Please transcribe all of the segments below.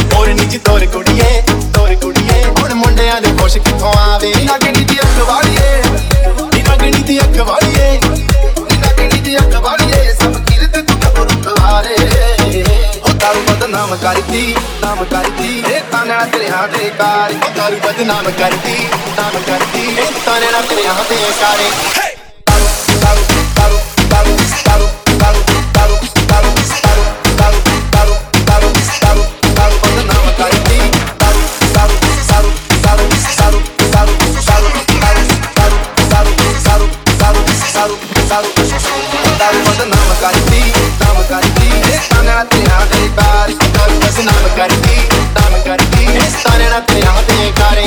ਹੋਰ ਨੀ ਜੀ ਤੋਰ ਕੁੜੀਏ ਹੁਣ ਮੁੰਡਿਆਂ ਦੇ ਖੁਸ਼ ਕਿੱਥੋਂ ਆਵੇ ਨਗਣੀ ਦੀ ਅੱਖ ਵਾਲੀਏ ਨਗਣੀ ਦੀ ਅੱਖ ਵਾਲੀਏ ਨਗਣੀ ਦੀ ਅੱਖ ਵਾਲੀਏ ਸਭ ਕਿਰਤ ਤੂੰ ਗੁਰੂ ਖਵਾਰੇ ਉਹ ਦਾਰੂ ਬਦਨਾਮ ਕਰਦੀ ਇਹ ਤਾਨਿਆਂ ਤੇਰੇ ਹੱਥ ਦੇ ਕਾਰ ਉਹ ਦਾਰੂ ਬਦਨਾਮ ਕਰਦੀ ਇਹ ਤਾਨਿਆਂ ਤੇਰੇ ਹੱਥ ਦੇ ਕਾਰੇ ਦਾਰੂ ਬਦਨਾਮ ਕਰਦੀ ਇਹ ਤਾਨਿਆਂ ਤੇਰੇ ਹੱਥ ਦੇ ਕਾਰ ਦਾਰੂ ਬਦਨਾਮ ਕਰਦੀ ਇਹ ਤਾਨਿਆਂ ਤੇਰੇ ਹੱਥ ਦੇ ਕਾਰੇ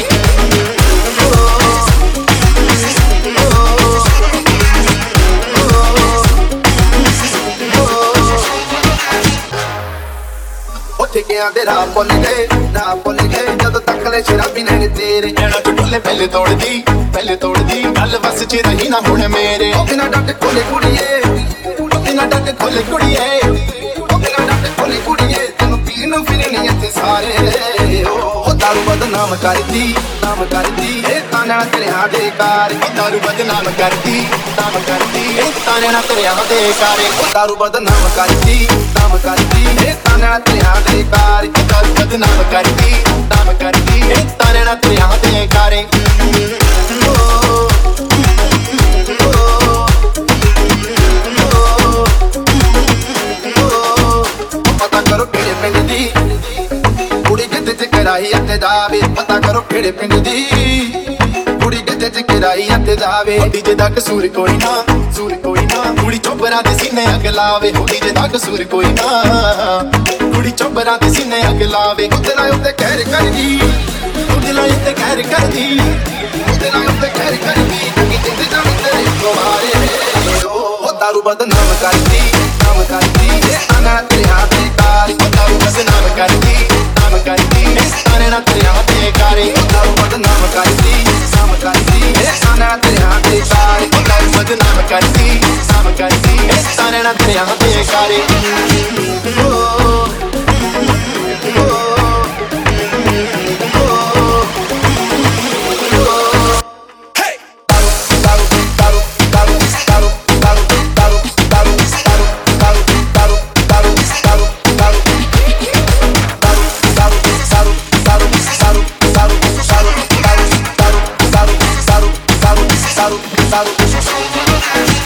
ਠੇਕਿਆਂ ਦੇ ਰਾਹ ਭੁੱਲ ਗਏ ਜਦੋਂ ਤੱਕ ਲੈ ਸ਼ਰਾਬੀ ਨੇ ਤੇਰੇ ਜਣਾ ਟੁੱਟਲੇ ਪਹਿਲੇ ਤੋੜਦੀ ਗੱਲ ਵਸ ਚ ਰਹੀ ਨਾ ਹੁਣ ਮੇਰੇ ਉਹ ਬਿਨਾ ਡੱਟ ਖੋਲੇ ਕੁੜੀਏ ਤੈਨੂੰ ਪੀਣ ਨੂੰ ਫਿਰਨੀ ਇੱਥੇ ਸਾਰੇ ਉਹ ਦਾਰੂ ਬਦਨਾਮ ਕਰਦੀ ਇਹ ਤਾਨਿਆਂ ਤੇਰੇ ਹੱਥ ਦੇ ਕਾਰ ਦਾਰੂ ਬਦਨਾਮ ਕਰਦੀ ਇਹ ਤਾਨਿਆਂ ਤੇਰੇ ਹੱਥ ਦੇ ਕਾਰੇ ਉਹ ਦਾਰੂ ਬਦਨਾਮ ਕਰਦੀ ਇਹ ਤਾਨਿਆਂ ਤੇਰੇ ਹੱਥ ਦੇ ਕਾਰ ਦਾਰੂ ਬਦਨਾਮ ਕਰਦੀ ਇਹ ਤਾਨਿਆਂ ਤੇਰੇ ਹੱਥ ਦੇ ਕਾਰੇ ਪਤਾ ਕਰੋ ਕਿਹੜੇ ਪਿੰਡ ਦੀ ਕੁੜੀ ਕਿੱਥੇ ਚ ਕਰਾਈ ਅਤੇ ਜਾਵੇ ਪਤਾ ਕਰੋ ਕਿਹੜੇ ਪਿੰਡ ਦੀ ਕੁੜੀ ਕਿੱਥੇ ਚ ਕਰਾਈ ਅਤੇ ਜਾਵੇ ਡੀਜੇ ਦਾ ਕਸੂਰ ਕੋਈ ਨਾ ਕੁੜੀ ਚੋਬਰਾਂ ਦੇ ਸੀਨੇ ਅੱਗ ਲਾਵੇ ਡੀਜੇ ਦਾ ਕਸੂਰ ਕੋਈ ਨਾ ਕੁੜੀ ਚੋਬਰਾਂ ਦੇ ਸੀਨੇ ਅੱਗ ਲਾਵੇ ਉਹਦੇ ਨਾਲ ਉੱਤੇ ਕਹਿਰ ਕਰਦੀ ਕਿ ਜਿੰਦ ਜਾਣ ਤੇਰੇ ਕੋਵਾਰੇ ਉਹ ਦਾਰੂ ਬਦਨਾਮ ਕਰਦੀ ਇਹ ਤਾਨਿਆਂ ਤੇਰੇ ਹੱਥ ਦੇ ਕਾਰ ਉਹ ਦਾਰੂ ਬਦਨਾਮ ਕਰਦੀ ਇਹ ਤਾਨਿਆਂ ਤੇਰੇ ਹੱਥ ਦੇ ਕਾਰੇ ਉਹ ਦਾਰੂ ਬਦਨਾਮ ਕਰਦੀ ਇਹ ਤਾਨਿਆਂ ਤੇਰੇ ਹੱਥ ਦੇ ਕਾਰ ਉਹ ਦਾਰੂ ਬਦਨਾਮ ਕਰਦੀ ਇਹ ਤਾਨਿਆਂ ਤੇਰੇ ਹੱਥ ਦੇ ਕਾਰੇ Saru